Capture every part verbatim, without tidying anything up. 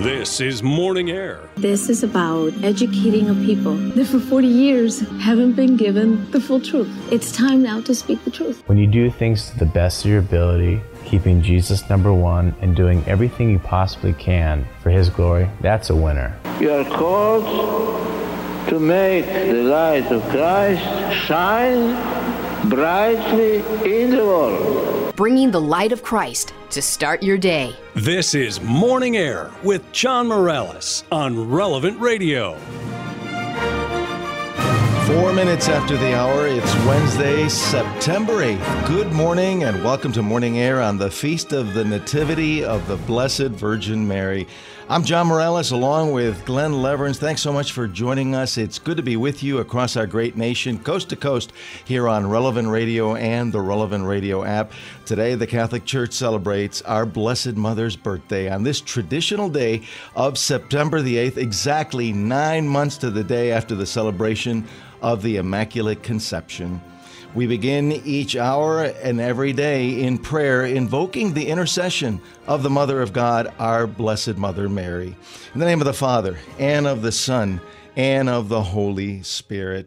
This is Morning Air. This is about educating a people that for forty years haven't been given the full truth. It's time now to speak the truth. When you do things to the best of your ability, keeping Jesus number one and doing everything you possibly can for His glory, that's a winner. You are called to make the light of Christ shine brightly in the world. Bringing the light of Christ to start your day. This is Morning Air with John Morales on Relevant Radio. Four minutes after the hour, it's Wednesday, September eighth. Good morning and welcome to Morning Air on the Feast of the Nativity of the Blessed Virgin Mary. I'm John Morales along with Glenn Leverins. Thanks so much for joining us. It's good to be with you across our great nation, coast to coast, here on Relevant Radio and the Relevant Radio app. Today, the Catholic Church celebrates our Blessed Mother's birthday on this traditional day of September the eighth, exactly nine months to the day after the celebration of the Immaculate Conception. We begin each hour and every day in prayer, invoking the intercession of the Mother of God, our Blessed Mother Mary. In the name of the Father, and of the Son, and of the Holy Spirit.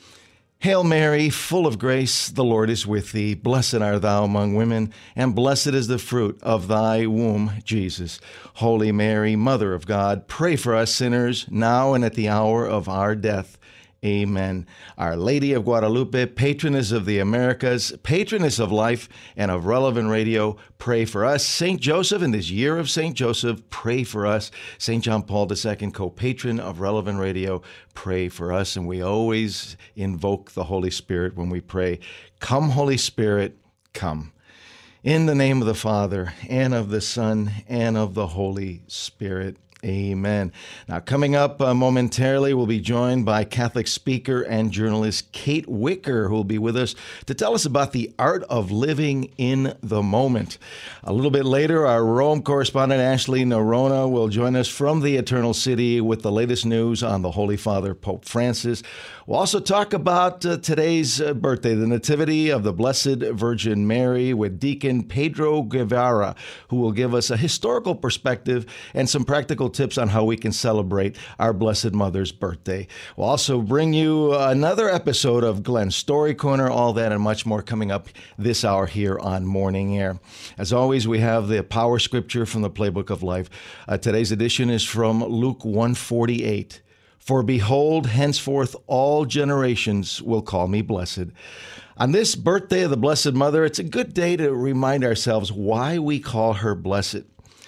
Hail Mary, full of grace, the Lord is with thee. Blessed art thou among women, and blessed is the fruit of thy womb, Jesus. Holy Mary, Mother of God, pray for us sinners, now and at the hour of our death. Amen. Our Lady of Guadalupe, patroness of the Americas, patroness of life and of Relevant Radio, pray for us. Saint Joseph, in this year of Saint Joseph, pray for us. Saint John Paul the Second, co-patron of Relevant Radio, pray for us. And we always invoke the Holy Spirit when we pray. Come, Holy Spirit, come. In the name of the Father, and of the Son, and of the Holy Spirit. Amen. Now, coming up uh, momentarily, we'll be joined by Catholic speaker and journalist Kate Wicker, who will be with us to tell us about the art of living in the moment. A little bit later, our Rome correspondent Ashley Norona will join us from the Eternal City with the latest news on the Holy Father, Pope Francis. We'll also talk about uh, today's uh, birthday, the Nativity of the Blessed Virgin Mary, with Deacon Pedro Guevara, who will give us a historical perspective and some practical tips on how we can celebrate our Blessed Mother's birthday. We'll also bring you another episode of Glenn's Story Corner, all that and much more coming up this hour here on Morning Air. As always, we have the power scripture from the Playbook of Life. Uh, today's edition is from Luke one forty-eight. For behold, henceforth all generations will call me blessed. On this birthday of the Blessed Mother, it's a good day to remind ourselves why we call her blessed.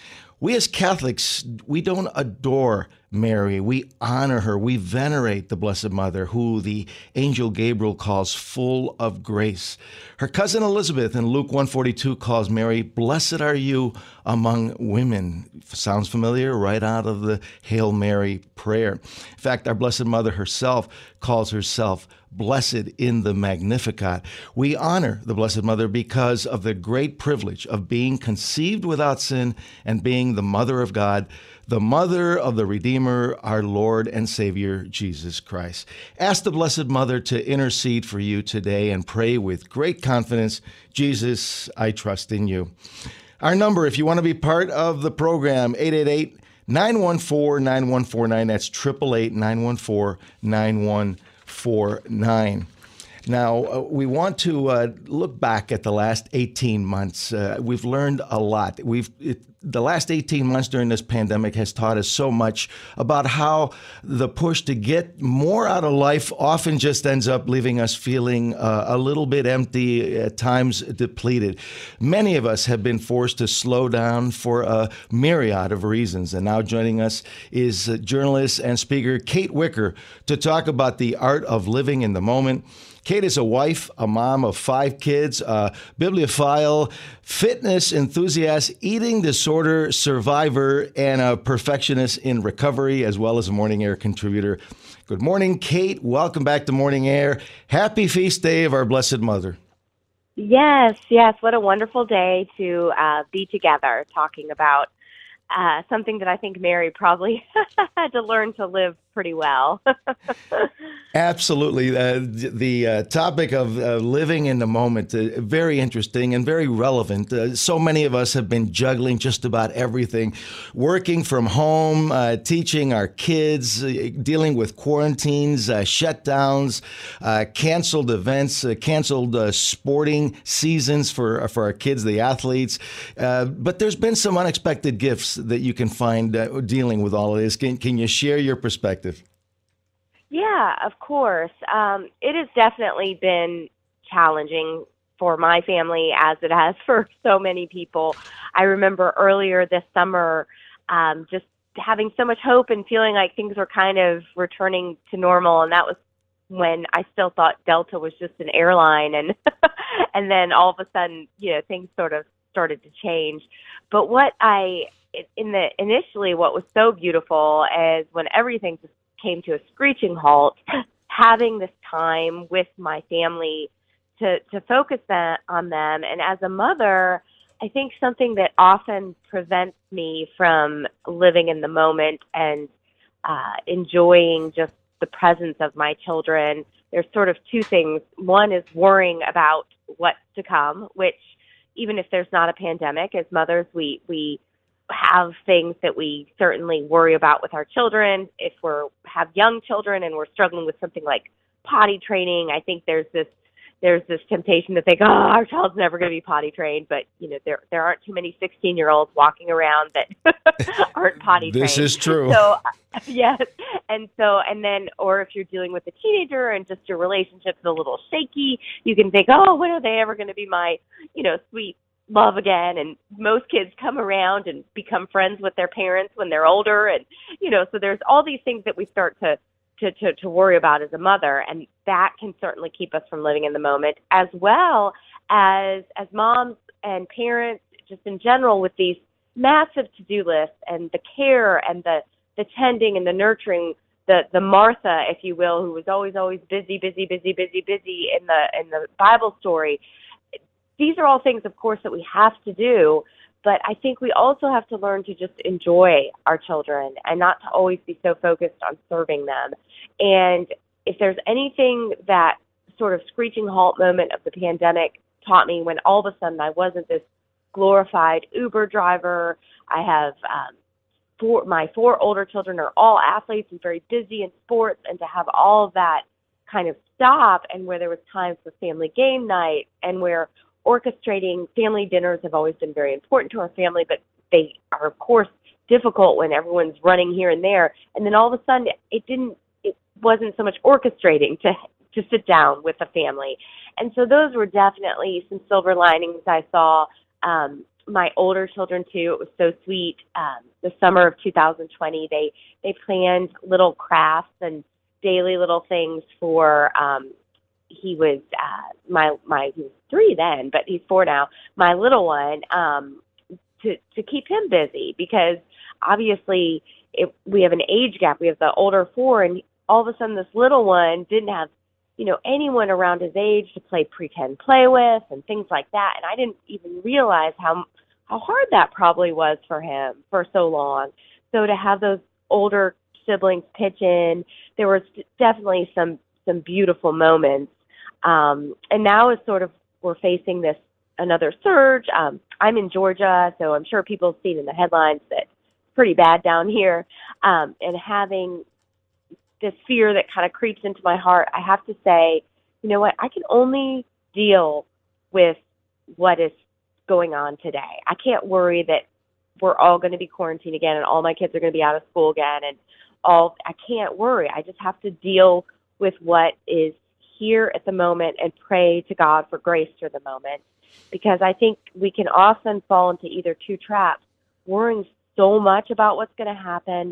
We as Catholics, we don't adore Mary. We honor her. We venerate the Blessed Mother, who the angel Gabriel calls full of grace. Her cousin Elizabeth in Luke one forty-two calls Mary, blessed are you among women. Sounds familiar? Right out of the Hail Mary prayer. In fact, our Blessed Mother herself calls herself blessed in the Magnificat. We honor the Blessed Mother because of the great privilege of being conceived without sin and being the Mother of God, the Mother of the Redeemer, our Lord and Savior, Jesus Christ. Ask the Blessed Mother to intercede for you today and pray with great confidence, Jesus, I trust in you. Our number, if you want to be part of the program, eight eight eight, nine one four, nine one four nine. That's eight eight eight, nine one four, nine one four nine. Now, uh, we want to uh, look back at the last eighteen months. Uh, we've learned a lot. We've it, the last eighteen months during this pandemic has taught us so much about how the push to get more out of life often just ends up leaving us feeling uh, a little bit empty, at times depleted. Many of us have been forced to slow down for a myriad of reasons. And now joining us is uh, journalist and speaker Kate Wicker to talk about the art of living in the moment. Kate is a wife, a mom of five kids, a bibliophile, fitness enthusiast, eating disorder survivor, and a perfectionist in recovery, as well as a Morning Air contributor. Good morning, Kate. Welcome back to Morning Air. Happy feast day of our Blessed Mother. Yes, yes. What a wonderful day to uh, be together talking about uh, something that I think Mary probably had to learn to live pretty well. Absolutely. Uh, the uh, topic of uh, living in the moment, uh, very interesting and very relevant. Uh, so many of us have been juggling just about everything, working from home, uh, teaching our kids, uh, dealing with quarantines, uh, shutdowns, uh, canceled events, uh, canceled uh, sporting seasons for, for our kids, the athletes. Uh, but there's been some unexpected gifts that you can find uh, dealing with all of this. Can, can you share your perspective? Yeah, of course. Um, it has definitely been challenging for my family as it has for so many people. I remember earlier this summer um, just having so much hope and feeling like things were kind of returning to normal, and that was when I still thought Delta was just an airline, and and then all of a sudden, you know, things sort of started to change. But what I in the initially what was so beautiful is when everything just came to a screeching halt, having this time with my family to, to focus that on them. And as a mother, I think something that often prevents me from living in the moment and uh, enjoying just the presence of my children, there's sort of two things. One is worrying about what's to come, which even if there's not a pandemic, as mothers, we, we have things that we certainly worry about with our children. If we're have young children and we're struggling with something like potty training, I think there's this there's this temptation to think, oh, our child's never going to be potty trained. But you know, there there aren't too many sixteen year olds walking around that aren't potty trained. This is true. So yes, and so and then, or if you're dealing with a teenager and just your relationship's a little shaky, you can think, oh, when are they ever going to be my, you know, sweet love again? And most kids come around and become friends with their parents when they're older, and you know, so there's all these things that we start to to to, to worry about as a mother, and that can certainly keep us from living in the moment, as well as as moms and parents just in general, with these massive to-do lists and the care and the the tending and the nurturing, the the Martha, if you will, who was always always busy busy busy busy busy in the in the Bible story. These are all things, of course, that we have to do, but I think we also have to learn to just enjoy our children and not to always be so focused on serving them. And if there's anything that sort of screeching halt moment of the pandemic taught me, when all of a sudden I wasn't this glorified Uber driver, I have um, four, my four older children are all athletes and very busy in sports, and to have all of that kind of stop, and where there was time for family game night, and where orchestrating family dinners have always been very important to our family, but they are, of course, difficult when everyone's running here and there. And then all of a sudden, it didn't, it wasn't so much orchestrating to to sit down with the family. And so those were definitely some silver linings I saw. Um, my older children, too, it was so sweet. Um, the summer of two thousand twenty, they, they planned little crafts and daily little things for, um, he was, uh, my, my, he was three then, but he's four now, my little one, um, to, to keep him busy, because obviously it, we have an age gap. We have the older four, and all of a sudden this little one didn't have, you know, anyone around his age to play pretend play with and things like that. And I didn't even realize how, how hard that probably was for him for so long. So to have those older siblings pitch in, there was definitely some, some beautiful moments. Um, and now is sort of, we're facing this another surge. Um, I'm in Georgia, so I'm sure people have seen in the headlines that it's pretty bad down here. Um, and having this fear that kind of creeps into my heart, I have to say, you know what, I can only deal with what is going on today. I can't worry that we're all going to be quarantined again and all my kids are going to be out of school again, and all, I can't worry. I just have to deal with what is here at the moment and pray to God for grace for the moment, because I think we can often fall into either two traps, worrying so much about what's going to happen,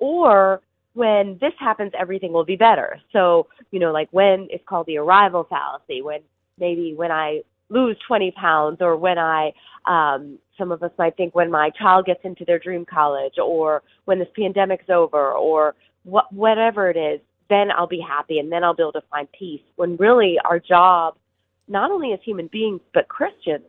or when this happens, everything will be better. So, you know, like when it's called the arrival fallacy, when maybe when I lose twenty pounds, or when I, um, some of us might think when my child gets into their dream college, or when this pandemic's over, or what, whatever it is, then I'll be happy and then I'll be able to find peace. When really our job, not only as human beings, but Christians,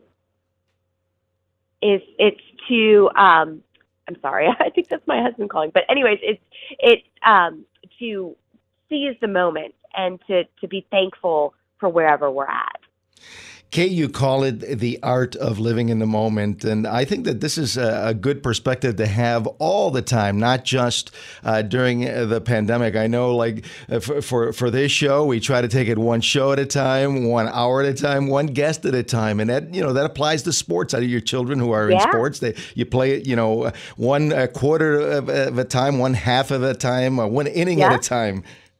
is it's to, um, I'm sorry, I think that's my husband calling. But anyways, it's, it's um, to seize the moment and to, to be thankful for wherever we're at. Kate, you call it the art of living in the moment. And I think that this is a, a good perspective to have all the time, not just uh, during the pandemic. I know, like, for, for, for this show, we try to take it one show at a time, one hour at a time, one guest at a time. And that, you know, that applies to sports. I know your children who are yeah. in sports, they you play it, you know, one a quarter of, of a time, one half of a time, one inning yeah. at a time.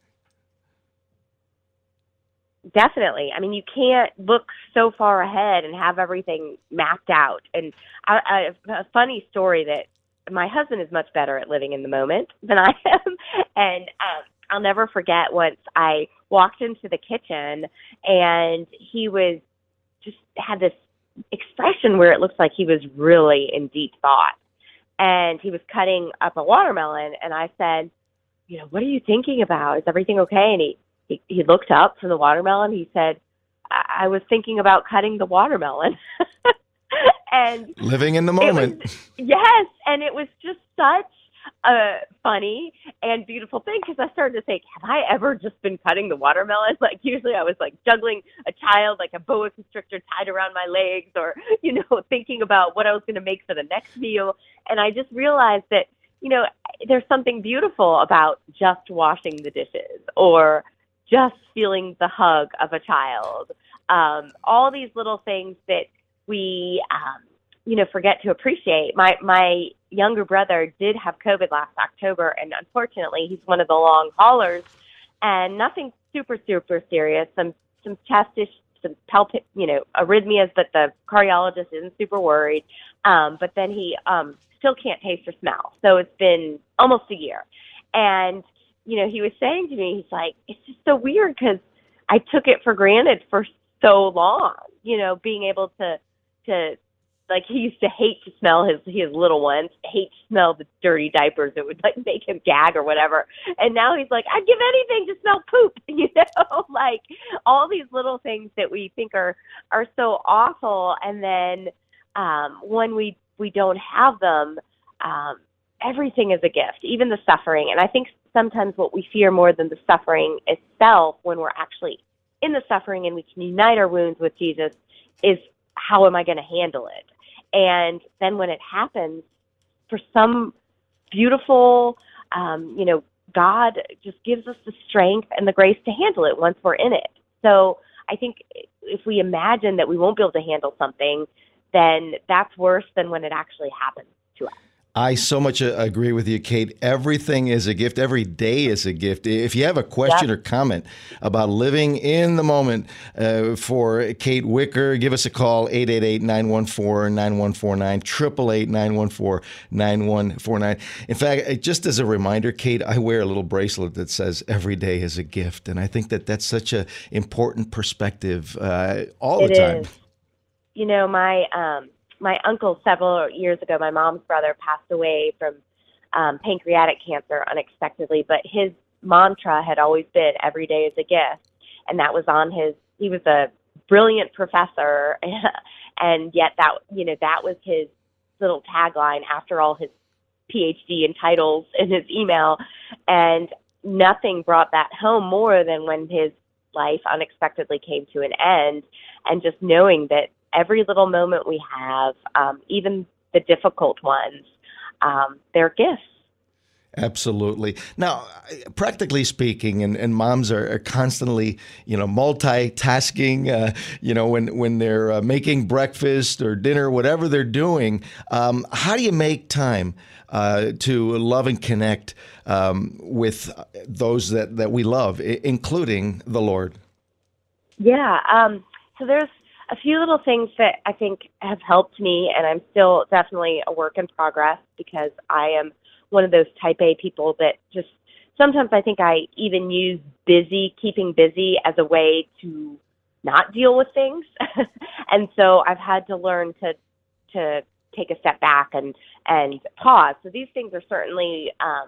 Definitely. I mean, you can't look so far ahead and have everything mapped out. And I, I, a funny story that my husband is much better at living in the moment than I am. And um, I'll never forget once I walked into the kitchen and he was just had this expression where it looks like he was really in deep thought. And he was cutting up a watermelon. And I said, you know, what are you thinking about? Is everything okay? And he He, he looked up from the watermelon. He said, I, I was thinking about cutting the watermelon. And living in the moment. Was, yes. And it was just such a funny and beautiful thing because I started to think, have I ever just been cutting the watermelon? Like usually I was like juggling a child, like a boa constrictor tied around my legs or, you know, thinking about what I was going to make for the next meal. And I just realized that, you know, there's something beautiful about just washing the dishes or just feeling the hug of a child, um, all these little things that we, um, you know, forget to appreciate. My my younger brother did have COVID last October, and unfortunately, he's one of the long haulers, and nothing super super serious. Some some chest issues, some palpit, you know, arrhythmias, but the cardiologist isn't super worried. Um, but then he um, still can't taste or smell, so it's been almost a year, and you know, he was saying to me, he's like, it's just so weird because I took it for granted for so long, you know, being able to, to, like, he used to hate to smell his, his little ones, hate to smell the dirty diapers. It would, like, make him gag or whatever. And now he's like, I'd give anything to smell poop, you know, like, all these little things that we think are, are so awful. And then um, when we, we don't have them, um, everything is a gift, even the suffering. And I think sometimes what we fear more than the suffering itself when we're actually in the suffering and we can unite our wounds with Jesus is how am I going to handle it? And then when it happens, for some beautiful, um, you know, God just gives us the strength and the grace to handle it once we're in it. So I think if we imagine that we won't be able to handle something, then that's worse than when it actually happens to us. I so much agree with you, Kate. Everything is a gift. Every day is a gift. If you have a question yep. or comment about living in the moment uh, for Kate Wicker, give us a call, eight eight eight, nine one four, nine one four nine, eight eight eight, nine one four, nine one four nine. In fact, just as a reminder, Kate, I wear a little bracelet that says every day is a gift. And I think that that's such an important perspective uh, all it the time. Is. You know, my... Um, My uncle several years ago, my mom's brother passed away from um, pancreatic cancer unexpectedly, but his mantra had always been every day is a gift. And that was on his, he was a brilliant professor. And yet that, you know, that was his little tagline after all his P H D and titles in his email. And nothing brought that home more than when his life unexpectedly came to an end. And just knowing that every little moment we have, um, even the difficult ones, um, they're gifts. Absolutely. Now, practically speaking, and, and moms are, are constantly, you know, multitasking, uh, you know, when, when they're uh, making breakfast or dinner, whatever they're doing, um, how do you make time uh, to love and connect um, with those that, that we love, I- including the Lord? Yeah. Um, so there's a few little things that I think have helped me, and I'm still definitely a work in progress because I am one of those type A people that just sometimes I think I even use busy, keeping busy as a way to not deal with things. And so I've had to learn to to take a step back and, and pause. So these things are certainly um,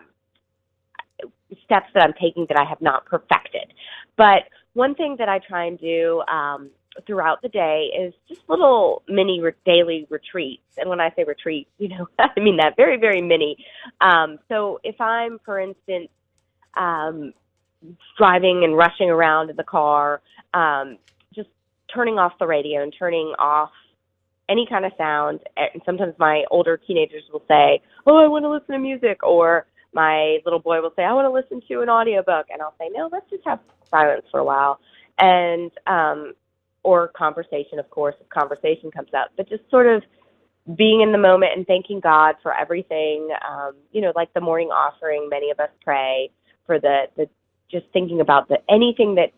steps that I'm taking that I have not perfected. But one thing that I try and do um, throughout the day is just little mini re- daily retreats. And when I say retreat, you know, I mean that very, very mini. Um, so if I'm, for instance, um, driving and rushing around in the car, um, just turning off the radio and turning off any kind of sound. And sometimes my older teenagers will say, oh, I want to listen to music. Or my little boy will say, I want to listen to an audiobook. And I'll say, no, let's just have silence for a while. And, um, or conversation, of course, if conversation comes up, but just sort of being in the moment and thanking God for everything. Um, you know, like the morning offering, many of us pray for the, the just thinking about the anything that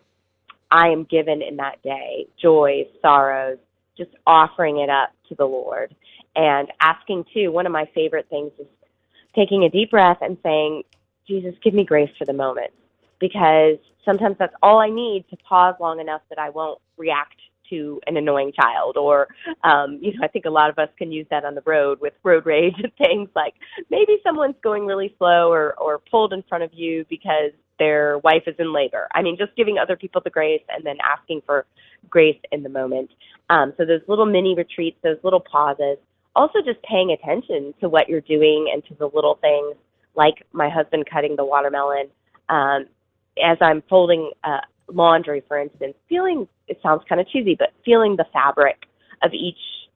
I am given in that day, joys, sorrows, just offering it up to the Lord and asking too. One of my favorite things is taking a deep breath and saying, Jesus, give me grace for the moment, because sometimes that's all I need to pause long enough that I won't react to an annoying child. Or, um, you know, I think a lot of us can use that on the road with road rage and things like maybe someone's going really slow or, or pulled in front of you because their wife is in labor. I mean, just giving other people the grace and then asking for grace in the moment. Um, so those little mini retreats, those little pauses, also just paying attention to what you're doing and to the little things like my husband cutting the watermelon. Um, as I'm folding uh, laundry, for instance, feeling, it sounds kind of cheesy, but feeling the fabric of each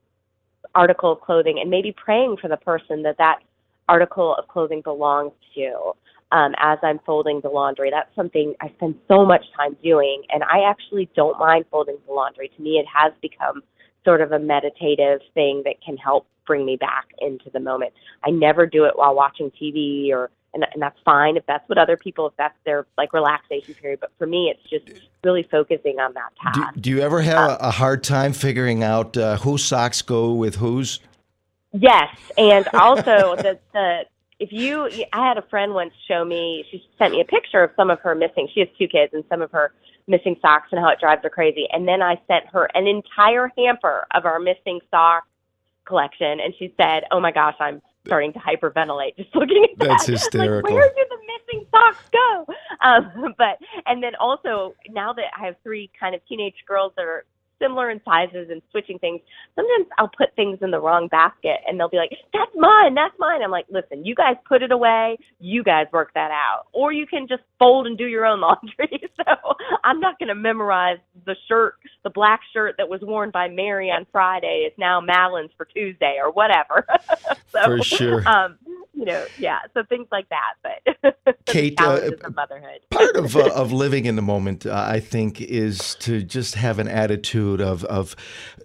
article of clothing and maybe praying for the person that that article of clothing belongs to. Um, as I'm folding the laundry, that's something I spend so much time doing, and I actually don't mind folding the laundry. To me, it has become sort of a meditative thing that can help bring me back into the moment. I never do it while watching T V, or and, and that's fine if that's what other people, if that's their like relaxation period. But for me, it's just really focusing on that task. Do, do you ever have um, a hard time figuring out uh, whose socks go with whose? Yes, and also the the. If you, I had a friend once show me, she sent me a picture of some of her missing, she has two kids, and some of her missing socks and how it drives her crazy. And then I sent her an entire hamper of our missing sock collection. And she said, oh my gosh, I'm starting to hyperventilate just looking at that. That's hysterical. Like, where did the missing socks go? Um, but, and then also now that I have three kind of teenage girls that are similar in sizes and switching things, sometimes I'll put things in the wrong basket and they'll be like, that's mine, that's mine. I'm like, listen, you guys put it away, you guys work that out. Or you can just fold and do your own laundry. So I'm not going to memorize the shirt, the black shirt that was worn by Mary on Friday is now Madeline's for Tuesday or whatever. So, for sure. Um, you know, yeah, so things like that. But Kate, challenges uh, of motherhood. part of uh, of living in the moment, uh, I think, is to just have an attitude of of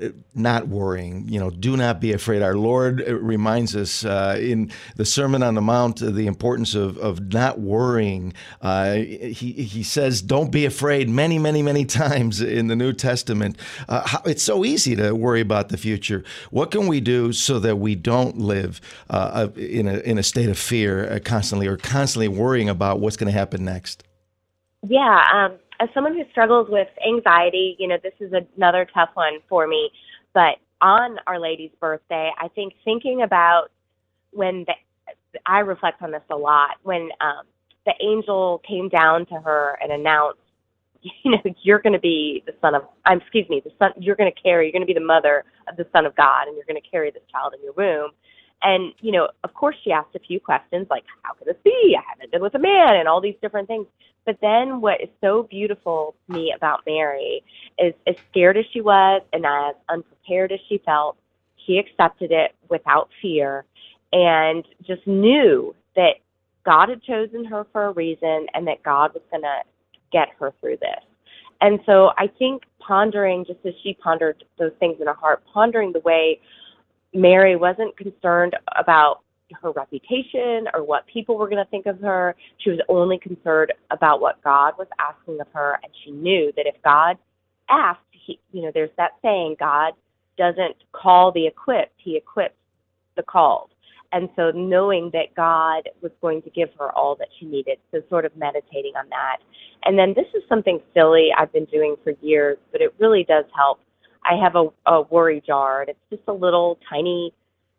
not worrying. You know, do not be afraid. Our Lord reminds us uh, in the Sermon on the Mount uh, the importance of of not worrying. Uh, he he says, "Don't be afraid." Many, many, many times in the New Testament. Uh, how, it's so easy to worry about the future. What can we do so that we don't live uh, in a in a state of fear uh, constantly, or constantly worrying about what's going to happen next? Yeah, um, as someone who struggles with anxiety, you know, this is another tough one for me. But on Our Lady's birthday, I think thinking about when the, I reflect on this a lot, when um, the angel came down to her and announced, you know, you're going to be the son of, um, excuse me, the son, you're going to carry, you're going to be the mother of the Son of God, and you're going to carry this child in your womb. And, you know, of course she asked a few questions like, how could this be? I haven't been with a man, and all these different things. But then what is so beautiful to me about Mary is, as scared as she was and as unprepared as she felt, she accepted it without fear and just knew that God had chosen her for a reason and that God was going to get her through this. And so I think pondering, just as she pondered those things in her heart, pondering the way Mary wasn't concerned about her reputation or what people were going to think of her. She was only concerned about what God was asking of her, and she knew that if God asked, he, you know, there's that saying, God doesn't call the equipped, he equips the called. And so knowing that God was going to give her all that she needed, so sort of meditating on that. And then this is something silly I've been doing for years, but it really does help. I have a, a worry jar, and it's just a little tiny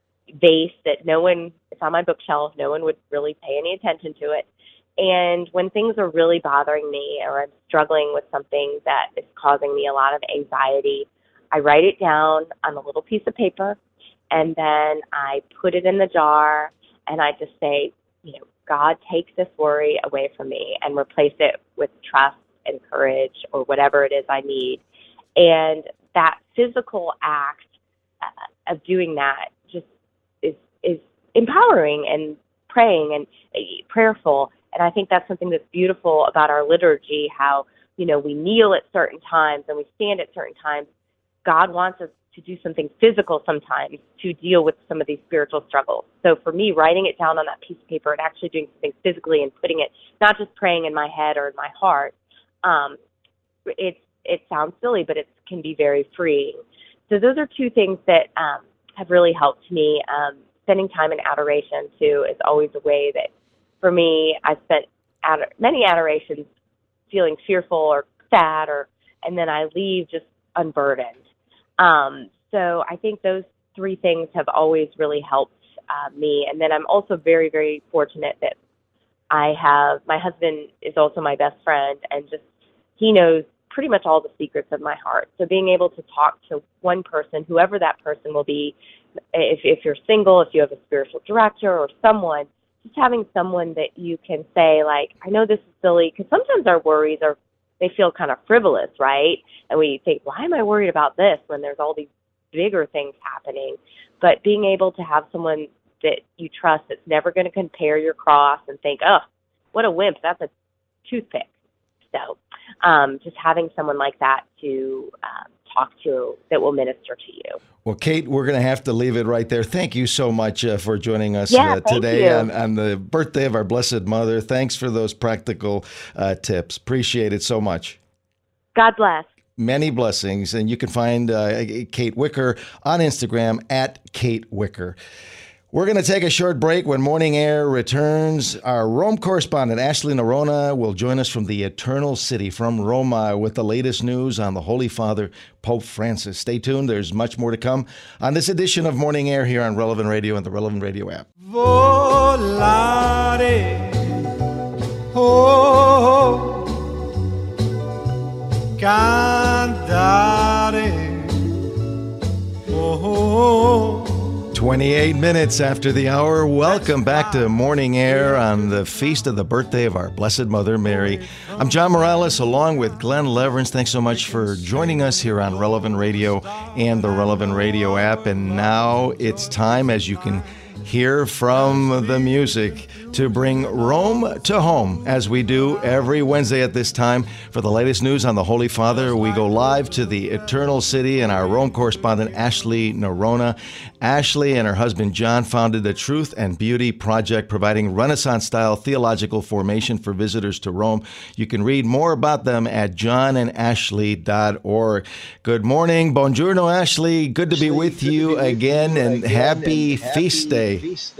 vase that no one, it's on my bookshelf, no one would really pay any attention to it. And when things are really bothering me or I'm struggling with something that is causing me a lot of anxiety, I write it down on a little piece of paper, and then I put it in the jar, and I just say, you know, God, take this worry away from me and replace it with trust and courage or whatever it is I need. And that physical act uh, of doing that just is is empowering and praying and uh, prayerful. And I think that's something that's beautiful about our liturgy, how, you know, we kneel at certain times and we stand at certain times. God wants us to do something physical sometimes to deal with some of these spiritual struggles. So for me, writing it down on that piece of paper and actually doing something physically and putting it, not just praying in my head or in my heart, um, it's, it sounds silly, but it can be very freeing. So those are two things that um, have really helped me. Um, spending time in adoration, too, is always a way that, for me, I spent ad- many adorations feeling fearful or sad, or and then I leave just unburdened. Um, so I think those three things have always really helped uh, me. And then I'm also very, very fortunate that I have, my husband is also my best friend, and just he knows pretty much all the secrets of my heart. So being able to talk to one person, whoever that person will be, if, if you're single, if you have a spiritual director or someone, just having someone that you can say, like, I know this is silly, because sometimes our worries are, they feel kind of frivolous, right? And we think, why am I worried about this when there's all these bigger things happening? But being able to have someone that you trust that's never going to compare your cross and think, oh, what a wimp, that's a toothpick. So um, just having someone like that to um, talk to that will minister to you. Well, Kate, we're going to have to leave it right there. Thank you so much uh, for joining us yeah, uh, today you. on, on the birthday of our Blessed Mother. Thanks for those practical uh, tips. Appreciate it so much. God bless. Many blessings. And you can find uh, Kate Wicker on Instagram at Kate Wicker. We're going to take a short break. When Morning Air returns, our Rome correspondent, Ashley Norona, will join us from the Eternal City, from Roma, with the latest news on the Holy Father, Pope Francis. Stay tuned. There's much more to come on this edition of Morning Air here on Relevant Radio and the Relevant Radio app. Volare, oh, cantare, oh. twenty-eight minutes after the hour. Welcome back to Morning Air on the feast of the birthday of our Blessed Mother Mary. I'm John Morales along with Glenn Leverance. Thanks so much for joining us here on Relevant Radio and the Relevant Radio app. And now it's time, as you can hear from the music, to bring Rome to home, as we do every Wednesday at this time. For the latest news on the Holy Father, we go live to the Eternal City, and our Rome correspondent, Ashley Norona. Ashley and her husband, John, founded the Truth and Beauty Project, providing Renaissance-style theological formation for visitors to Rome. You can read more about them at john and ashley dot org. Good morning. Buongiorno, Ashley. Good to be with you again, and happy feast day.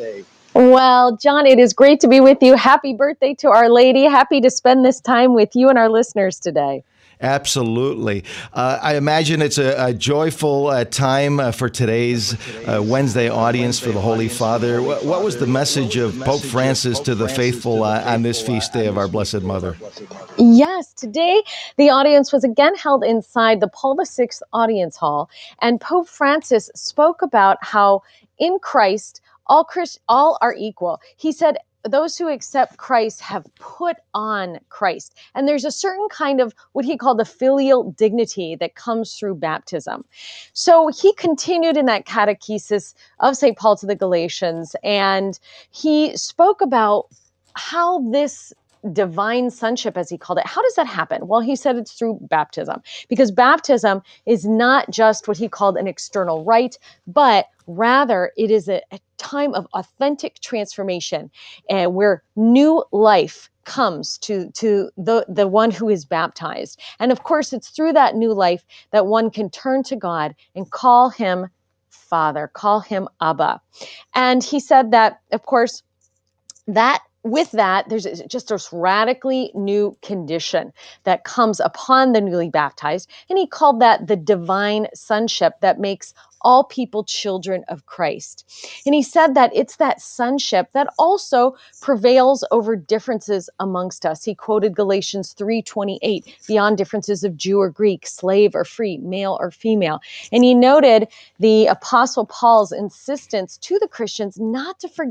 Well, John, it is great to be with you. Happy birthday to Our Lady. Happy to spend this time with you and our listeners today. Absolutely. Uh, I imagine it's a, a joyful uh, time uh, for today's uh, Wednesday audience for the Holy Father. What, what was the message of Pope Francis to the faithful uh, on this feast day of our Blessed Mother? Yes, today the audience was again held inside the Paul the Sixth Audience Hall, and Pope Francis spoke about how in Christ, all Christ, all are equal. He said, those who accept Christ have put on Christ. And there's a certain kind of what he called the filial dignity that comes through baptism. So he continued in that catechesis of Saint Paul to the Galatians, and he spoke about how this divine sonship, as he called it, how does that happen? Well, he said it's through baptism, because baptism is not just what he called an external rite, but rather it is a, a time of authentic transformation, and where new life comes to, to the, the one who is baptized. And of course, it's through that new life that one can turn to God and call him Father, call him Abba. And he said that, of course, that with that, there's just this radically new condition that comes upon the newly baptized. And he called that the divine sonship that makes all people children of Christ. And he said that it's that sonship that also prevails over differences amongst us. He quoted Galatians three twenty-eight, beyond differences of Jew or Greek, slave or free, male or female. And he noted the Apostle Paul's insistence to the Christians not to forget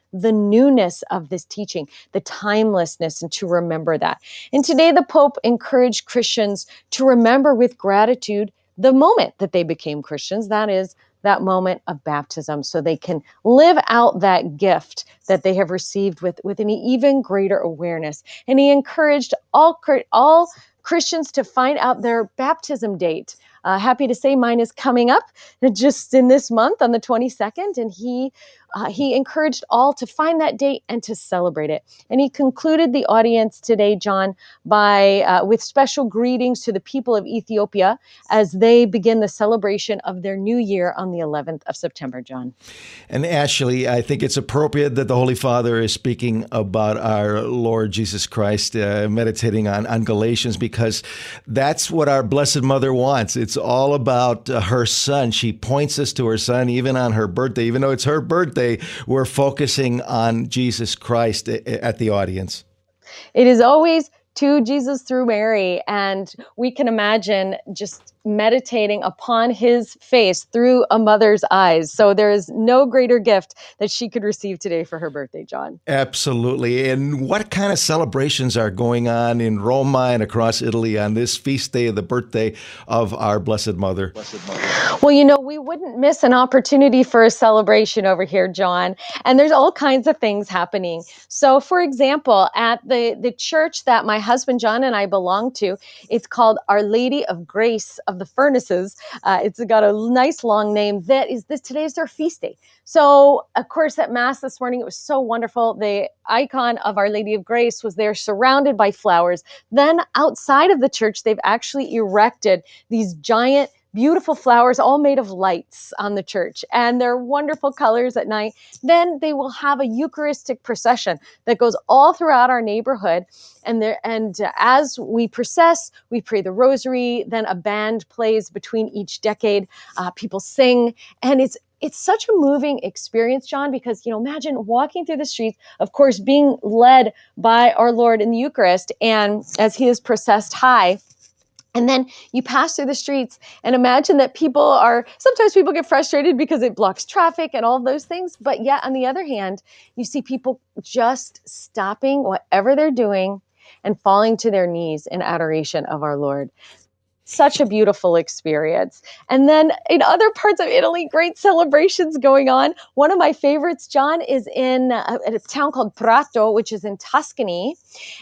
the newness of this teaching, the timelessness, and to remember that. And today the Pope encouraged Christians to remember with gratitude the moment that they became Christians, that is, that moment of baptism, so they can live out that gift that they have received with, with an even greater awareness. And he encouraged all, all Christians to find out their baptism date. Uh, happy to say mine is coming up just in this month on the twenty-second, and he uh, he encouraged all to find that date and to celebrate it. And he concluded the audience today, John, by uh, with special greetings to the people of Ethiopia as they begin the celebration of their new year on the eleventh of September, John. And Ashley, I think it's appropriate that the Holy Father is speaking about our Lord Jesus Christ, uh, meditating on, on Galatians, because that's what our Blessed Mother wants. It's all about uh, her son. She points us to her son, even on her birthday. Even though it's her birthday, we're focusing on Jesus Christ at the audience. It is always to Jesus through Mary, and we can imagine just meditating upon his face through a mother's eyes. So there is no greater gift that she could receive today for her birthday, John. Absolutely. And what kind of celebrations are going on in Roma and across Italy on this feast day of the birthday of our Blessed Mother? Blessed Mother. Well, you know, we wouldn't miss an opportunity for a celebration over here, John. And there's all kinds of things happening. So, for example, at the, the church that my husband John and I belong to, it's called Our Lady of Grace of the Furnaces. Uh, it's got a nice long name. That is this today is their feast day. So, of course, at Mass this morning, it was so wonderful. The icon of Our Lady of Grace was there surrounded by flowers. Then outside of the church, they've actually erected these giant beautiful flowers, all made of lights on the church, and they're wonderful colors at night. Then they will have a Eucharistic procession that goes all throughout our neighborhood. And there, and uh, as we process, we pray the rosary. Then a band plays between each decade. Uh, people sing, and it's It's such a moving experience, John, because, you know, imagine walking through the streets, of course, being led by our Lord in the Eucharist, and as he is processed high. And then you pass through the streets and imagine that people are, sometimes people get frustrated because it blocks traffic and all of those things. But yet, on the other hand, you see people just stopping whatever they're doing and falling to their knees in adoration of our Lord. Such a beautiful experience. And then in other parts of Italy, great celebrations going on. One of my favorites, John, is in a, a town called Prato, which is in Tuscany.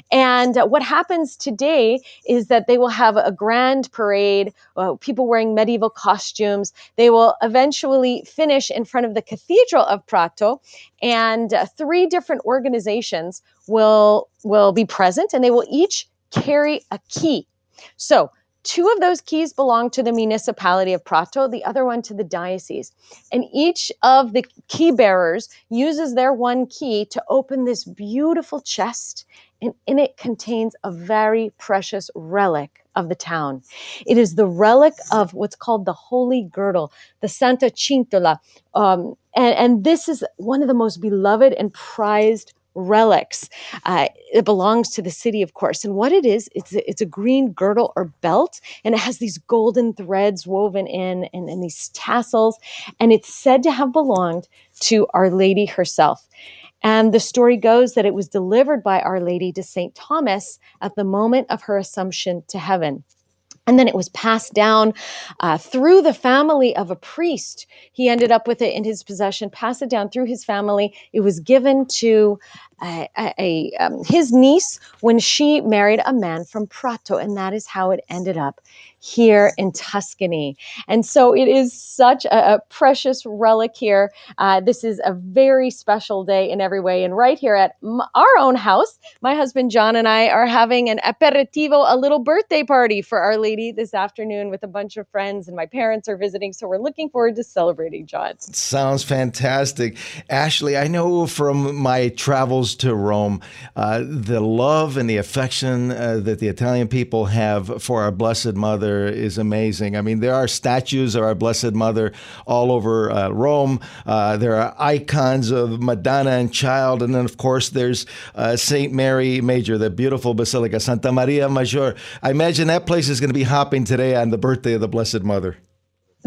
And uh, what happens today is that they will have a grand parade, uh, people wearing medieval costumes. They will eventually finish in front of the Cathedral of Prato, and uh, three different organizations will, will be present, and they will each carry a key. So two of those keys belong to the municipality of Prato, the other one to the diocese. And each of the key bearers uses their one key to open this beautiful chest, and in it contains a very precious relic of the town. It is the relic of what's called the Holy Girdle, the Santa Cintola. Um, and, and this is one of the most beloved and prized relics. Uh, it belongs to the city, of course. And what it is, it's a, it's a green girdle or belt, and it has these golden threads woven in and, and these tassels. And it's said to have belonged to Our Lady herself. And the story goes that it was delivered by Our Lady to Saint Thomas at the moment of her assumption to heaven. And then it was passed down uh, through the family of a priest. He ended up with it in his possession, passed it down through his family. It was given to a, a, a, um, his niece when she married a man from Prato, and that is how it ended up here in Tuscany. And so it is such a, a precious relic here. Uh, this is a very special day in every way. And right here at m- our own house, my husband John and I are having an aperitivo, a little birthday party for Our Lady this afternoon with a bunch of friends, and my parents are visiting. So we're looking forward to celebrating, John. Sounds fantastic. Ashley, I know from my travels to Rome, uh, the love and the affection uh, that the Italian people have for our Blessed Mother is amazing. I mean, there are statues of our Blessed Mother all over uh, Rome. Uh, there are icons of Madonna and Child. And then, of course, there's uh, Saint Mary Major, the beautiful Basilica, Santa Maria Maggiore. I imagine that place is going to be hopping today on the birthday of the Blessed Mother.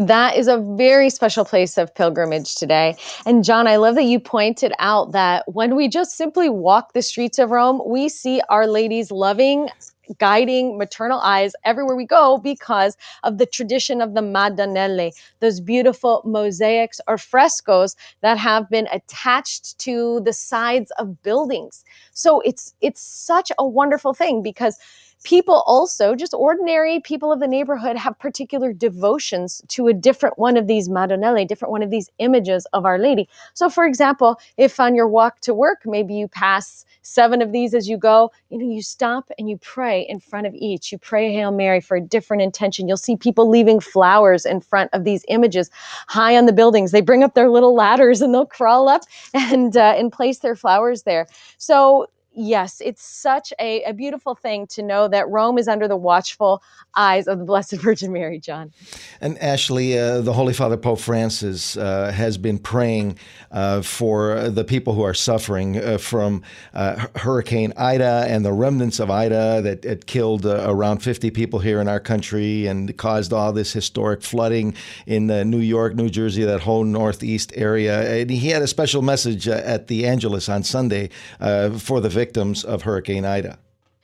That is a very special place of pilgrimage today. And John, I love that you pointed out that when we just simply walk the streets of Rome, we see Our Lady's loving, guiding maternal eyes everywhere we go because of the tradition of the Madonnelle, those beautiful mosaics or frescoes that have been attached to the sides of buildings. So it's it's such a wonderful thing because people also, just ordinary people of the neighborhood, have particular devotions to a different one of these Madonnelle, different one of these images of Our Lady. So for example, if on your walk to work, maybe you pass seven of these as you go, you know, you stop and you pray in front of each. You pray Hail Mary for a different intention. You'll see people leaving flowers in front of these images high on the buildings. They bring up their little ladders and they'll crawl up and, uh, and place their flowers there. So yes, it's such a, a beautiful thing to know that Rome is under the watchful eyes of the Blessed Virgin Mary, John. And Ashley, uh, the Holy Father Pope Francis uh, has been praying uh, for the people who are suffering uh, from uh, Hurricane Ida and the remnants of Ida that it killed uh, around fifty people here in our country and caused all this historic flooding in uh, New York, New Jersey, that whole northeast area. And he had a special message uh, at the Angelus on Sunday uh, for the victims of Hurricane Ida.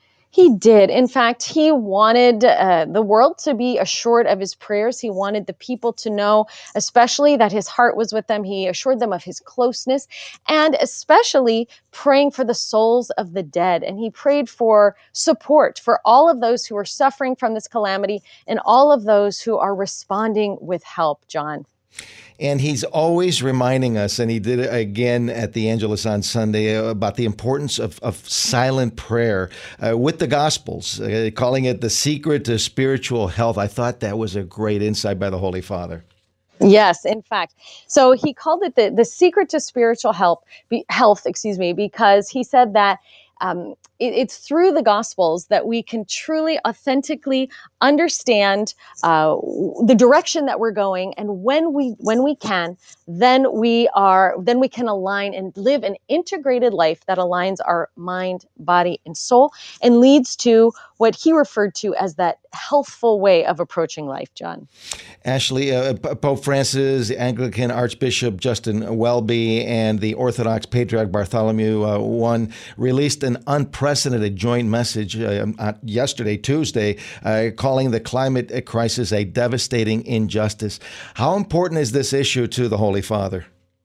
He did. In fact, he wanted uh, the world to be assured of his prayers. He wanted the people to know, especially that his heart was with them. He assured them of his closeness and especially praying for the souls of the dead. And he prayed for support for all of those who are suffering from this calamity and all of those who are responding with help, John. And he's always reminding us, and he did it again at the Angelus on Sunday, about the importance of, of silent prayer uh, with the Gospels, uh, calling it the secret to spiritual health. I thought that was a great insight by the Holy Father. Yes, in fact. So he called it the, the secret to spiritual health, be, health, excuse me, because he said that Um, it, it's through the Gospels that we can truly, authentically understand uh, the direction that we're going, and when we when we can, then we are then we can align and live an integrated life that aligns our mind, body, and soul, and leads to what he referred to as that healthful way of approaching life, John. Ashley, uh, Pope Francis, the Anglican Archbishop Justin Welby, and the Orthodox Patriarch Bartholomew uh, I released an unprecedented joint message uh, yesterday, Tuesday, uh, calling the climate crisis a devastating injustice. How important is this issue to the Holy Father?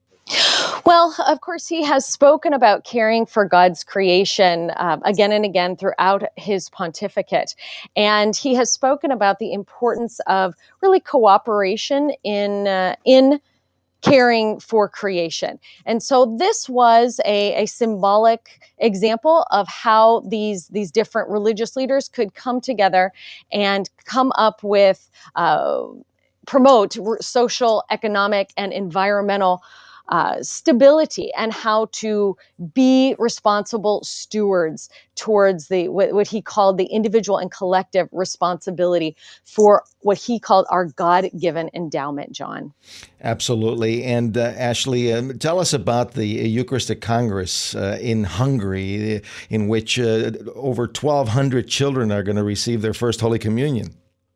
Well, of course, he has spoken about caring for God's creation uh, again and again throughout his pontificate. And he has spoken about the importance of really cooperation in uh, in caring for creation. And so this was a, a symbolic example of how these, these different religious leaders could come together and come up with, uh, promote social, economic, and environmental Uh, stability, and how to be responsible stewards towards the what, what he called the individual and collective responsibility for what he called our God-given endowment, John. Absolutely. And uh, Ashley, uh, tell us about the Eucharistic Congress uh, in Hungary, in which uh, over twelve hundred children are going to receive their first Holy Communion.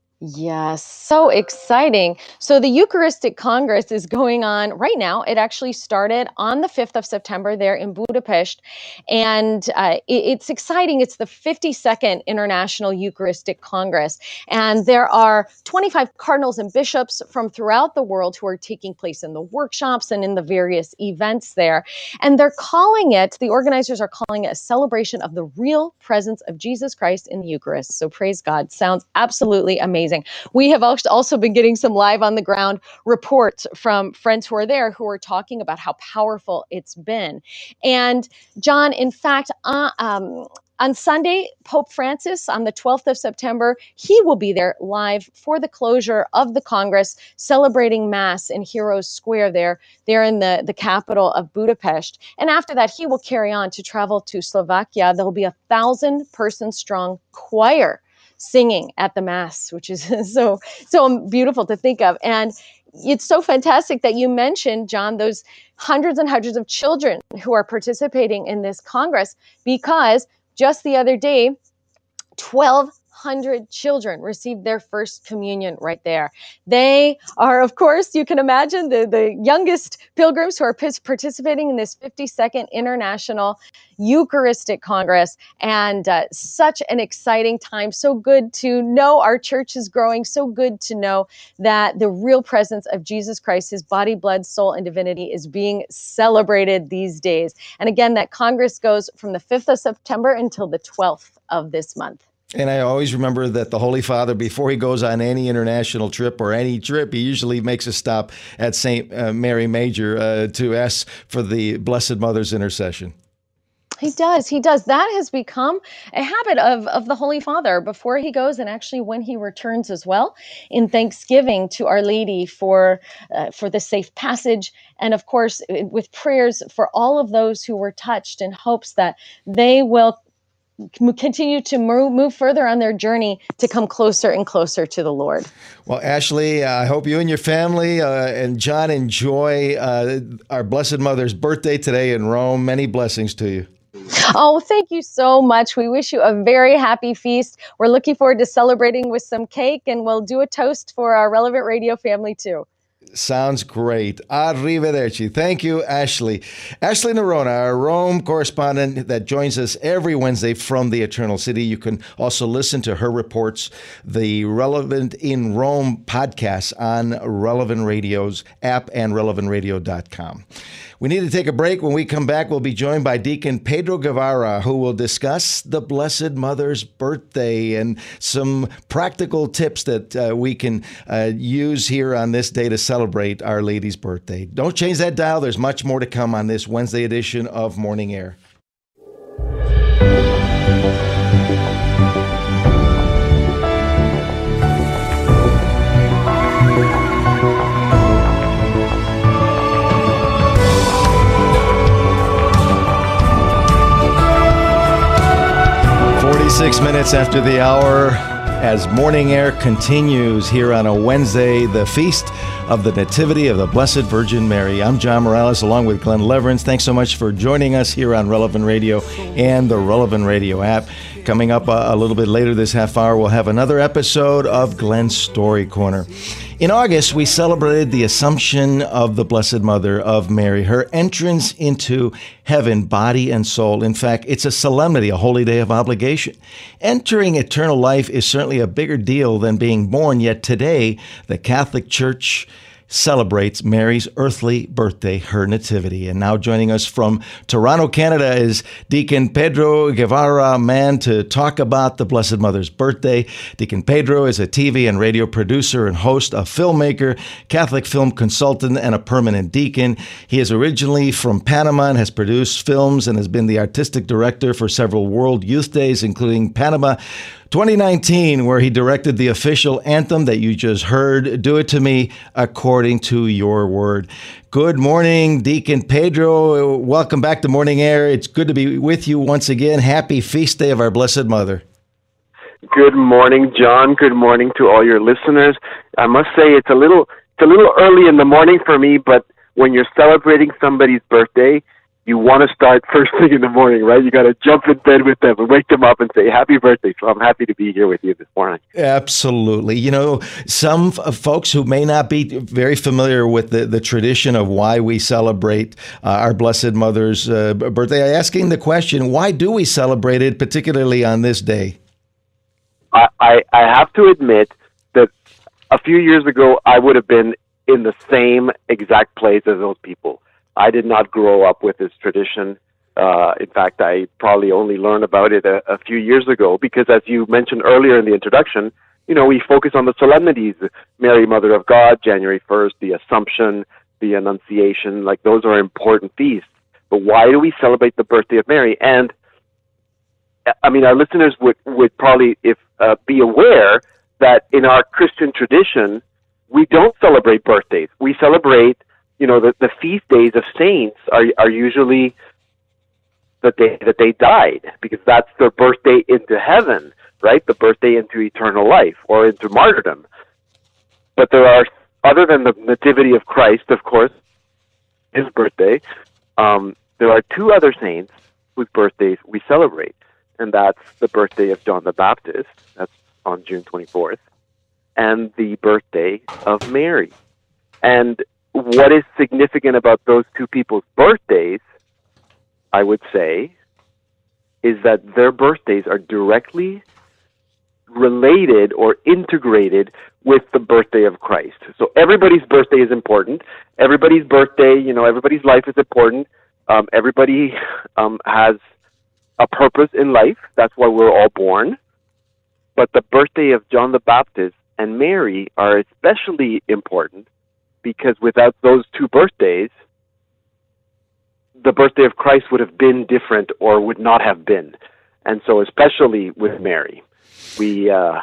Yes, so exciting. So the Eucharistic Congress is going on right now. It actually started on the fifth of September there in Budapest. And uh, it, it's exciting. It's the fifty-second International Eucharistic Congress. And there are twenty-five cardinals and bishops from throughout the world who are taking place in the workshops and in the various events there. And they're calling it, the organizers are calling it a celebration of the real presence of Jesus Christ in the Eucharist. So praise God. Sounds absolutely amazing. We have also been getting some live on the ground reports from friends who are there who are talking about how powerful it's been. And John, in fact, uh, um, on Sunday, Pope Francis, on the twelfth of September, he will be there live for the closure of the Congress, celebrating Mass in Heroes Square there, there in the, the capital of Budapest. And after that, he will carry on to travel to Slovakia. There will be a thousand person strong choir singing at the Mass, which is so, so beautiful to think of. And it's so fantastic that you mentioned, John, those hundreds and hundreds of children who are participating in this Congress, because just the other day, twelve hundred children received their first communion right there. They are, of course, you can imagine, the, the youngest pilgrims who are p- participating in this fifty-second International Eucharistic Congress, and uh, such an exciting time. So good to know our church is growing, so good to know that the real presence of Jesus Christ, his body, blood, soul, and divinity is being celebrated these days. And again, that Congress goes from the fifth of September until the twelfth of this month. And I always remember that the Holy Father, before he goes on any international trip or any trip, he usually makes a stop at Saint Uh, Mary Major uh, to ask for the Blessed Mother's intercession. He does. He does. That has become a habit of, of the Holy Father before he goes, and actually when he returns as well, in thanksgiving to Our Lady for uh, for the safe passage, and of course with prayers for all of those who were touched, in hopes that they will continue to move, move further on their journey to come closer and closer to the Lord. Well, Ashley, I hope you and your family uh, and John enjoy uh, our Blessed Mother's birthday today in Rome. Many blessings to you. Oh, thank you so much. We wish you a very happy feast. We're looking forward to celebrating with some cake, and we'll do a toast for our Relevant Radio family too. Sounds great. Arrivederci. Thank you, Ashley. Ashley Nerona, our Rome correspondent that joins us every Wednesday from the Eternal City. You can also listen to her reports, the Relevant in Rome podcast on Relevant Radio's app and relevant radio dot com. We need to take a break. When we come back, we'll be joined by Deacon Pedro Guevara, who will discuss the Blessed Mother's birthday and some practical tips that uh, we can uh, use here on this day to celebrate Our Lady's birthday. Don't change that dial. There's much more to come on this Wednesday edition of Morning Air. forty-six minutes after the hour, as Morning Air continues here on a Wednesday, the feast of the Nativity of the Blessed Virgin Mary. I'm John Morales, along with Glenn Leverance. Thanks so much for joining us here on Relevant Radio and the Relevant Radio app. Coming up a, a little bit later this half hour, we'll have another episode of Glenn's Story Corner. In August, we celebrated the Assumption of the Blessed Mother of Mary, her entrance into heaven, body and soul. In fact, it's a solemnity, a holy day of obligation. Entering eternal life is certainly a bigger deal than being born, yet today, the Catholic Church celebrates Mary's earthly birthday, her nativity. And now joining us from Toronto, Canada, is Deacon Pedro Guevara, man, to talk about the Blessed Mother's birthday. Deacon Pedro is a T V and radio producer and host, a filmmaker, Catholic film consultant, and a permanent deacon. He is originally from Panama and has produced films and has been the artistic director for several World Youth Days, including Panama twenty nineteen, where he directed the official anthem that you just heard, Do It To Me According to Your Word. Good morning, Deacon Pedro. Welcome back to Morning Air. It's good to be with you once again. Happy feast day of our Blessed Mother. Good morning, John. Good morning to all your listeners. I must say it's a little it's a little early in the morning for me, but when you're celebrating somebody's birthday, you want to start first thing in the morning, right? You got to jump in bed with them and wake them up and say, happy birthday. So I'm happy to be here with you this morning. Absolutely. You know, some f- folks who may not be very familiar with the, the tradition of why we celebrate uh, our Blessed Mother's uh, birthday are asking the question, why do we celebrate it, particularly on this day? I, I, I have to admit that a few years ago, I would have been in the same exact place as those people. I did not grow up with this tradition. Uh, in fact, I probably only learned about it a, a few years ago because, as you mentioned earlier in the introduction, you know, we focus on the solemnities, Mary, Mother of God, January first, the Assumption, the Annunciation, like those are important feasts. But why do we celebrate the birthday of Mary? And, I mean, our listeners would, would probably if uh, be aware that in our Christian tradition, we don't celebrate birthdays. We celebrate You know, the, the feast days of saints are are usually the day that they died, because that's their birthday into heaven, right? The birthday into eternal life or into martyrdom. But there are, other than the Nativity of Christ, of course, his birthday, um, there are two other saints whose birthdays we celebrate, and that's the birthday of John the Baptist. That's on June twenty-fourth, and the birthday of Mary. And what is significant about those two people's birthdays, I would say, is that their birthdays are directly related or integrated with the birthday of Christ. So everybody's birthday is important. Everybody's birthday, you know, everybody's life is important. Um, everybody um, has a purpose in life. That's why we're all born. But the birthday of John the Baptist and Mary are especially important because without those two birthdays, the birthday of Christ would have been different or would not have been. And so especially with Mary, we uh,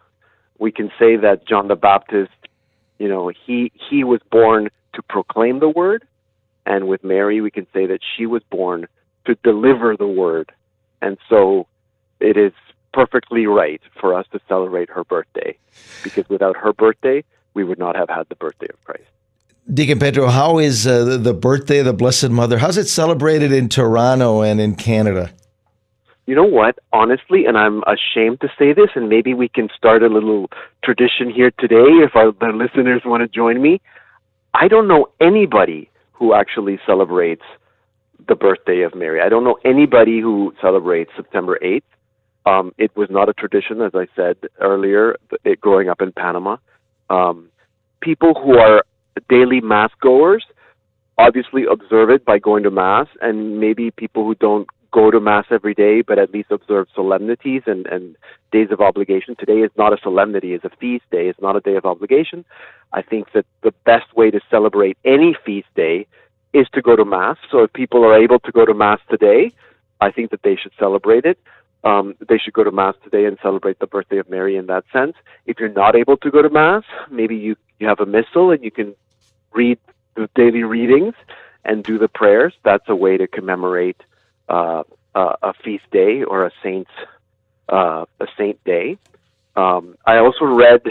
we can say that John the Baptist, you know, he he was born to proclaim the word, and with Mary we can say that she was born to deliver the word. And so it is perfectly right for us to celebrate her birthday, because without her birthday, we would not have had the birthday of Christ. Deacon Pedro, how is uh, the, the birthday of the Blessed Mother? How's it celebrated in Toronto and in Canada? You know what? Honestly, and I'm ashamed to say this, and maybe we can start a little tradition here today if our the listeners want to join me. I don't know anybody who actually celebrates the birthday of Mary. I don't know anybody who celebrates September eighth. Um, it was not a tradition, as I said earlier, it, growing up in Panama. Um, people who are daily Mass goers obviously observe it by going to Mass, and maybe people who don't go to Mass every day, but at least observe solemnities and, and days of obligation. Today is not a solemnity, it's a feast day. It's not a day of obligation. I think that the best way to celebrate any feast day is to go to Mass. So if people are able to go to Mass today, I think that they should celebrate it. Um, they should go to Mass today and celebrate the birthday of Mary in that sense. If you're not able to go to Mass, maybe you, you have a missal and you can read the daily readings and do the prayers. That's a way to commemorate uh, uh, a feast day or a saint's uh, a saint day. Um, I also read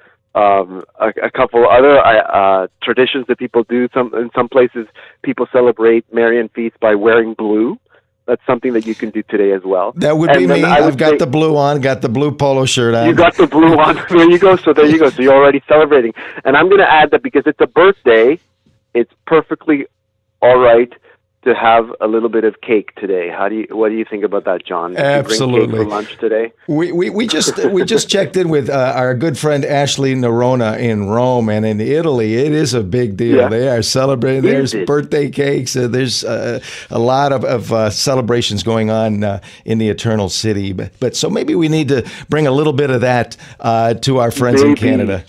um, a, a couple other uh, traditions that people do. Some in some places, people celebrate Marian feast by wearing blue. That's something that you can do today as well. That would and be me. I've got say, the blue on, got the blue polo shirt on. You got the blue on. There you go. So there you go. So you're already celebrating. And I'm going to add that because it's a birthday, it's perfectly all right to have a little bit of cake today. How do you? What do you think about that, John? Did Absolutely. you bring cake for lunch today? We we, we just we just checked in with uh, our good friend Ashley Nerona in Rome, and in Italy, it is a big deal. Yeah. They are celebrating. There's birthday cakes. Uh, there's uh, a lot of of uh, celebrations going on uh, in the Eternal City. But but so maybe we need to bring a little bit of that uh, to our friends maybe, in Canada.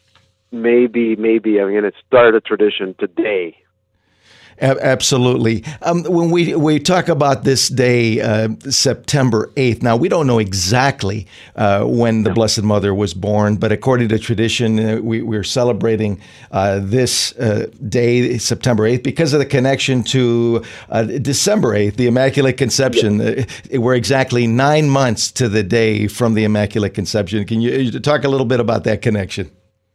Maybe maybe I'm going to start a tradition today. Absolutely. Um, when we, we talk about this day, uh, September eighth, now we don't know exactly uh, when the Blessed Mother was born, but according to tradition, uh, we, we're celebrating uh, this uh, day, September eighth, because of the connection to uh, December eighth, the Immaculate Conception. Yes. Uh, we're exactly nine months to the day from the Immaculate Conception. Can you talk a little bit about that connection?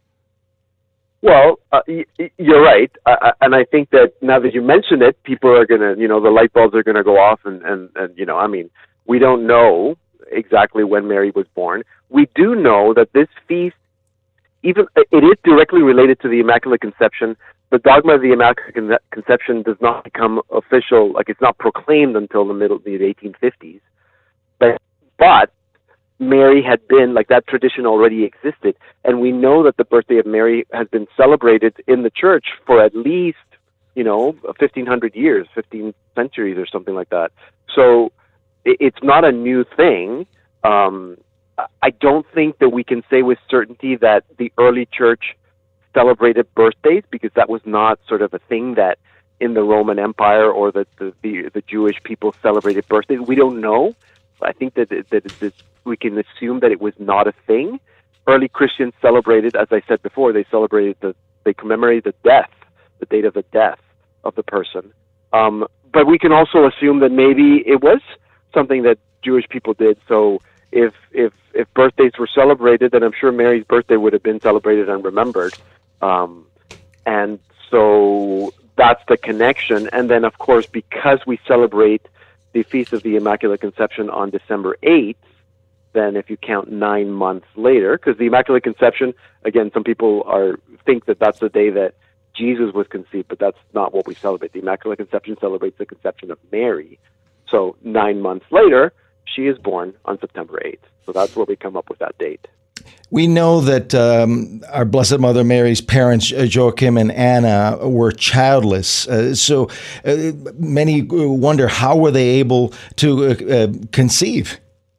Well, uh, y- you're right, uh, and I think that now that you mention it, people are going to, you know, the light bulbs are going to go off, and, and, and, you know, I mean, we don't know exactly when Mary was born. We do know that this feast, even it is directly related to the Immaculate Conception. The dogma of the Immaculate Conception does not become official, like it's not proclaimed until the middle of the eighteen fifties, but, but Mary had been, like that tradition already existed. And we know that the birthday of Mary has been celebrated in the church for at least, you know, fifteen hundred years, fifteen centuries or something like that. So it's not a new thing. Um, I don't think that we can say with certainty that the early church celebrated birthdays, because that was not sort of a thing that in the Roman Empire or that the, the, the Jewish people celebrated birthdays. We don't know. I think that, that, that, that we can assume that it was not a thing. Early Christians celebrated, as I said before, they celebrated the, they commemorated the death, the date of the death of the person. Um, but we can also assume that maybe it was something that Jewish people did. So if if if birthdays were celebrated, then I'm sure Mary's birthday would have been celebrated and remembered. Um, and so that's the connection. And then, of course, because we celebrate the Feast of the Immaculate Conception on December eighth, than if you count nine months later, because the Immaculate Conception, again, some people are think that that's the day that Jesus was conceived, but that's not what we celebrate. The Immaculate Conception celebrates the conception of Mary. So nine months later, she is born on September eighth. So that's where we come up with that date. We know that um, our Blessed Mother Mary's parents, Joachim and Anna, were childless. Uh, so uh, many wonder, how were they able to uh, uh, conceive?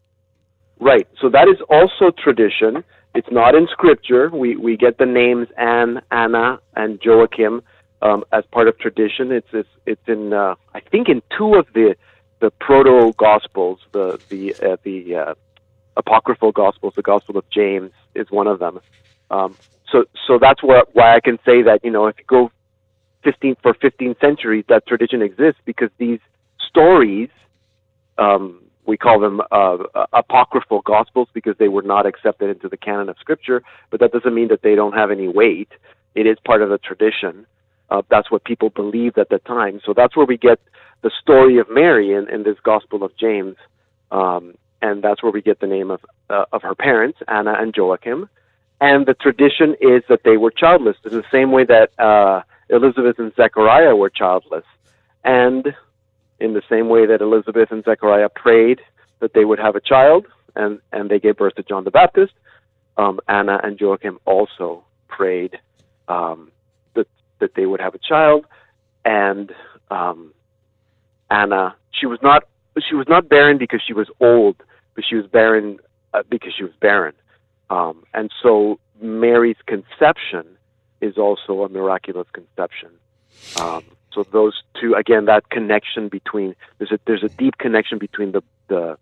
Right. So that is also tradition. It's not in Scripture. We we get the names Anne, Anna, and Joachim um, as part of tradition. It's it's, it's in uh, I think in two of the the proto Gospels, the the uh, the uh, apocryphal Gospels. The Gospel of James is one of them. Um, so so that's why why I can say that, you know, if you go fifteen for fifteen centuries, that tradition exists, because these stories. Um, We call them uh, apocryphal Gospels because they were not accepted into the canon of Scripture, but that doesn't mean that they don't have any weight. It is part of the tradition. Uh, that's what people believed at the time. So that's where we get the story of Mary in, in this Gospel of James, um, and that's where we get the name of uh, of her parents, Anna and Joachim. And the tradition is that they were childless, in the same way that uh, Elizabeth and Zechariah were childless. And in the same way that Elizabeth and Zechariah prayed that they would have a child, and, and they gave birth to John the Baptist, um, Anna and Joachim also prayed um, that that they would have a child. And um, Anna, she was not she was not barren because she was old, but she was barren uh, because she was barren. Um, and so Mary's conception is also a miraculous conception. Um, So those two, again, that connection between there's a there's a deep connection between the the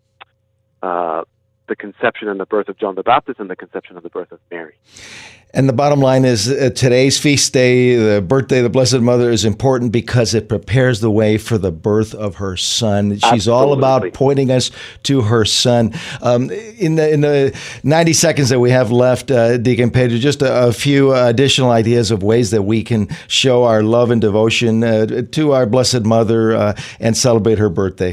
uh, the conception and the birth of John the Baptist and the conception and the birth of Mary. And the bottom line is uh, today's feast day, the birthday of the Blessed Mother, is important because it prepares the way for the birth of her son. She's Absolutely. all about pointing us to her son. Um, in the in the ninety seconds that we have left, uh, Deacon Pedro, just a, a few additional ideas of ways that we can show our love and devotion uh, to our Blessed Mother uh, and celebrate her birthday.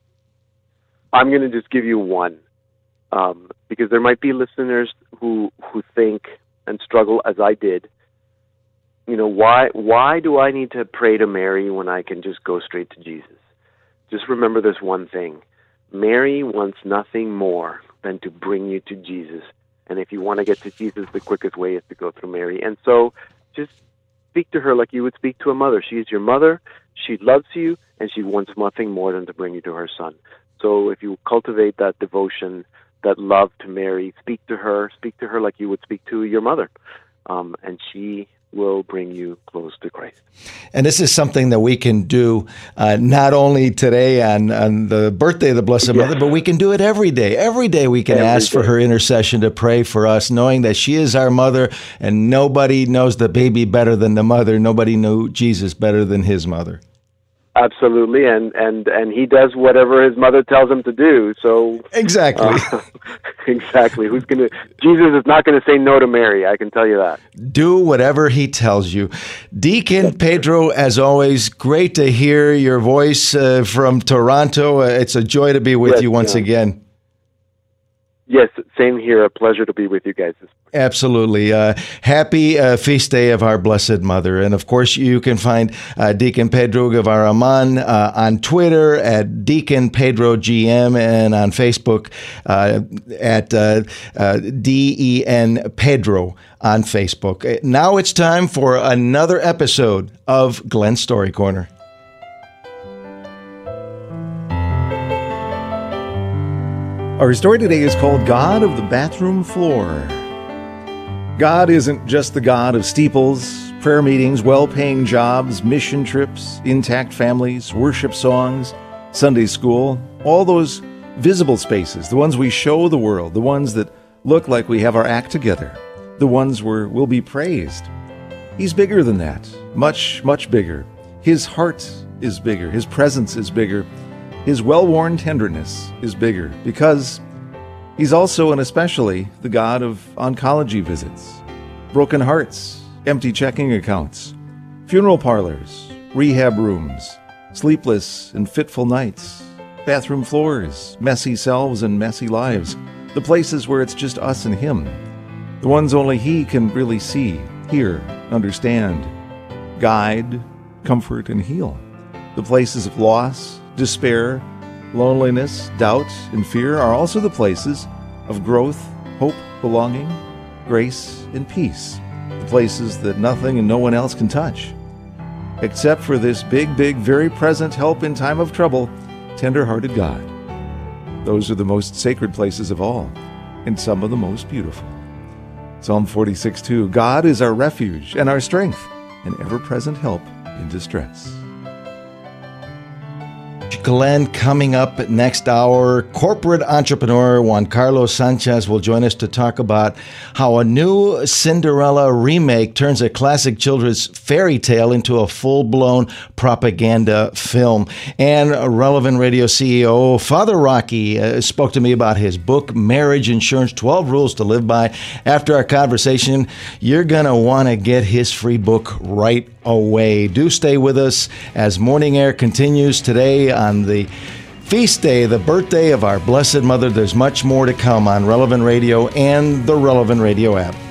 I'm going to just give you one, um, because there might be listeners who who think and struggle as I did. You know, why why do I need to pray to Mary when I can just go straight to Jesus? Just remember this one thing. Mary wants nothing more than to bring you to Jesus. And if you want to get to Jesus, the quickest way is to go through Mary. And so just speak to her like you would speak to a mother. She is your mother. She loves you, and she wants nothing more than to bring you to her son. So if you cultivate that devotion, that love to Mary, speak to her, speak to her like you would speak to your mother, um, and she will bring you close to Christ. And this is something that we can do uh, not only today on, on the birthday of the Blessed Mother, but we can do it every day. Every day we can Every ask day. for her intercession to pray for us, knowing that she is our mother, and nobody knows the baby better than the mother. Nobody knew Jesus better than his mother. Absolutely, and, and, and he does whatever his mother tells him to do. So Exactly. uh, exactly. Who's gonna? Jesus is not going to say no to Mary. I can tell you that. Do whatever he tells you. Deacon Pedro, as always, great to hear your voice uh, from Toronto. Uh, it's a joy to be with Yes, you once yeah. again. Yes, same here. A pleasure to be with you guys. Absolutely. Uh, happy uh, feast day of our Blessed Mother. And of course, you can find uh, Deacon Pedro Guevara-Amon uh, on Twitter at Deacon Pedro G M, and on Facebook uh, at uh, uh, D E N Pedro on Facebook. Now it's time for another episode of Glenn's Story Corner. Our story today is called God of the Bathroom Floor. God isn't just the God of steeples, prayer meetings, well-paying jobs, mission trips, intact families, worship songs, Sunday school, all those visible spaces, the ones we show the world, the ones that look like we have our act together, the ones where we'll be praised. He's bigger than that, much, much bigger. His heart is bigger. His presence is bigger. His well-worn tenderness is bigger, because he's also and especially the God of oncology visits, broken hearts, empty checking accounts, funeral parlors, rehab rooms, sleepless and fitful nights, bathroom floors, messy selves and messy lives, the places where it's just us and Him, the ones only He can really see, hear, understand, guide, comfort, and heal, the places of loss, despair, loneliness, doubt, and fear are also the places of growth, hope, belonging, grace, and peace, the places that nothing and no one else can touch. Except for this big, big, very present help in time of trouble, tender-hearted God. Those are the most sacred places of all, and some of the most beautiful. Psalm forty-six two, God is our refuge and our strength, an ever-present help in distress. Glenn, coming up next hour, corporate entrepreneur Juan Carlos Sanchez will join us to talk about how a new Cinderella remake turns a classic children's fairy tale into a full-blown propaganda film. And Relevant Radio C E O Father Rocky uh, spoke to me about his book, Marriage Insurance, twelve Rules to Live By. After our conversation, you're going to want to get his free book right away. Do stay with us as Morning Air continues today on the feast day, the birthday of our Blessed Mother. There's much more to come on Relevant Radio and the Relevant Radio app.